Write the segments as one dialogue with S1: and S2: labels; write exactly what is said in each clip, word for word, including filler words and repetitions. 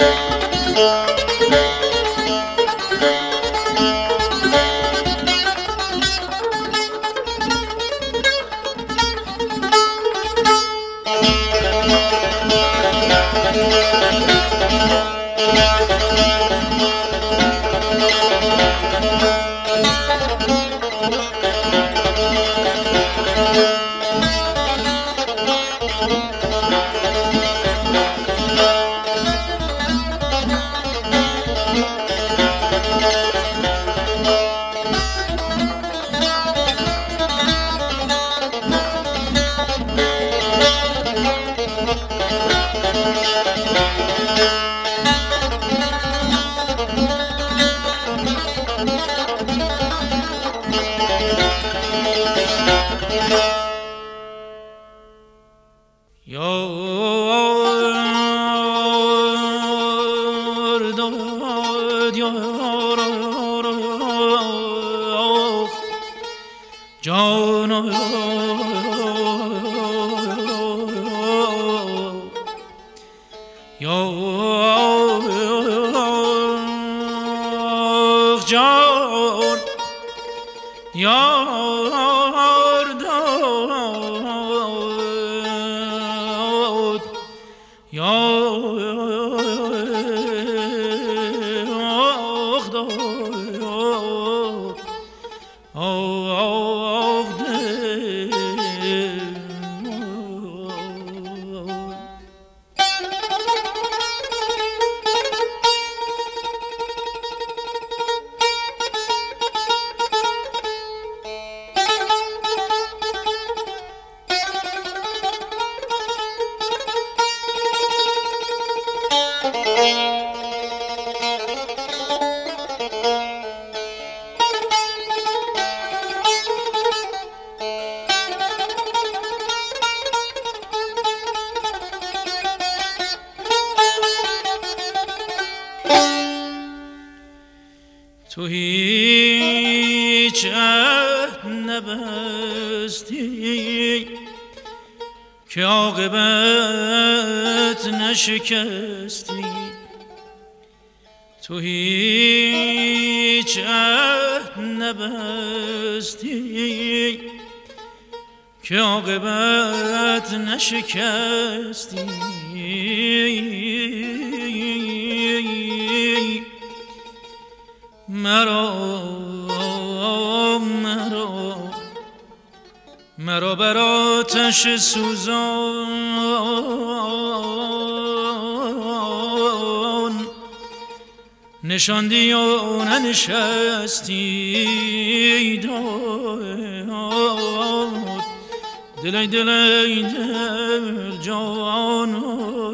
S1: تو هیچ عهد نبستی که عاقبت نشکستی، تو هیچ عهد نبستی که عاقبت نشکستی. مرا مرا مرا بر آتش سوزان نشاندی و ننشستی. داد دلی دلی دل جان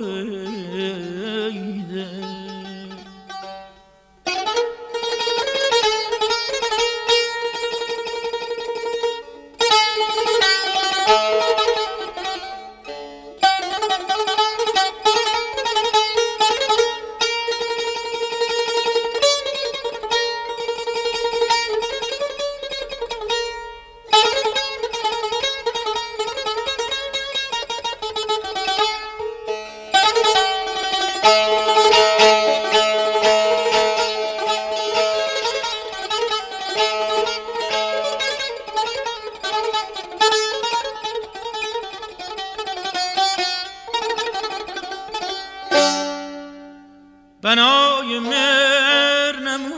S1: بنای مهر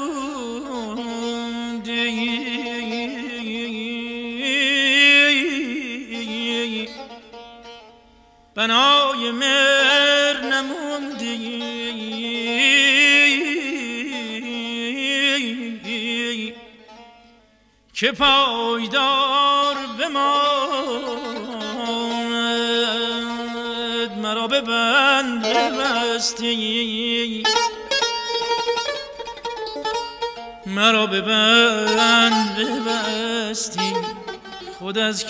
S1: نمودی، بنای مهر نمودی که پایدار بماند، مرا به بند ببستی، مرا به بند ببستی، خود از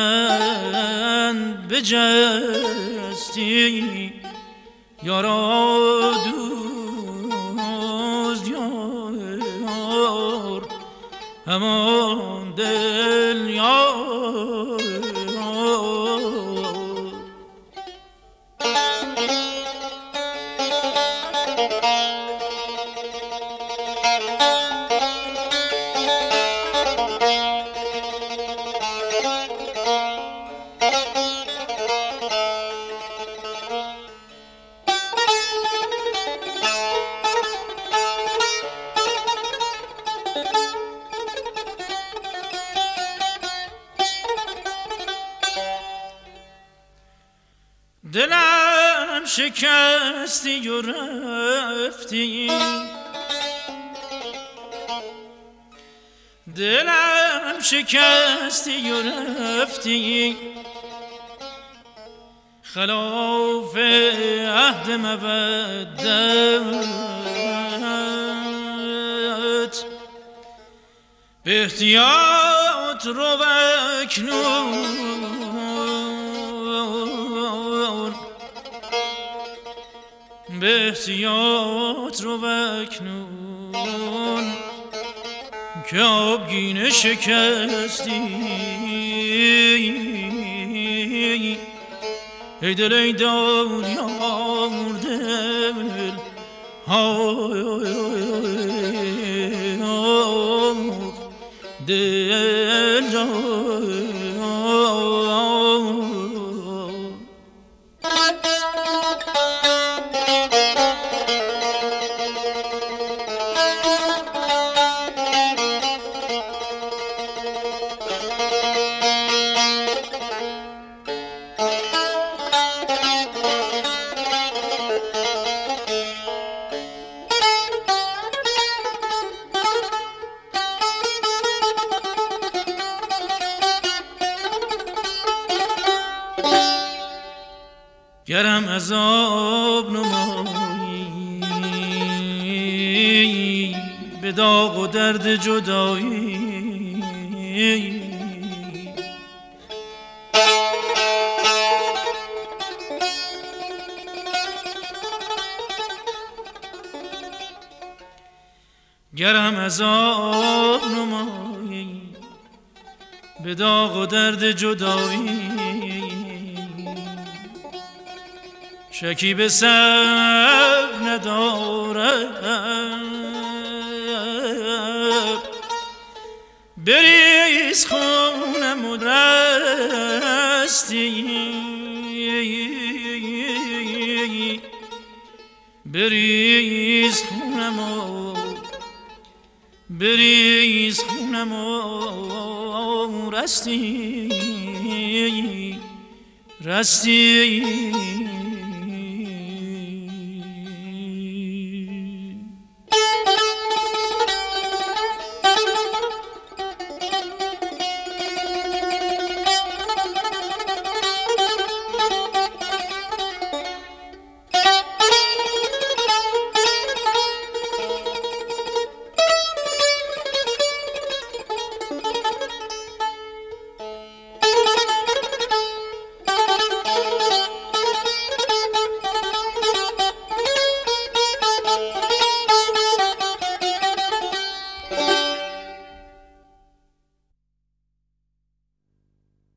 S1: کمند بجستی. یارا دوست یار همان دل یار. دلم شکستی و رفتی، دلم شکستی و رفتی، خلاف عهد مودت. به احتیاط رو اکنون، به احتیاط رو اکنون که آبگینه شکستی. ای دل ای دنیا دل، دل جان. گرم عذاب نمایی به داغ و درد جدایی، گرم عذاب نمایی به داغ و درد جدایی، شکی به سر ندارم. بریز خونم و رستی، بریز خونم و بریز خونم و رستی، رستی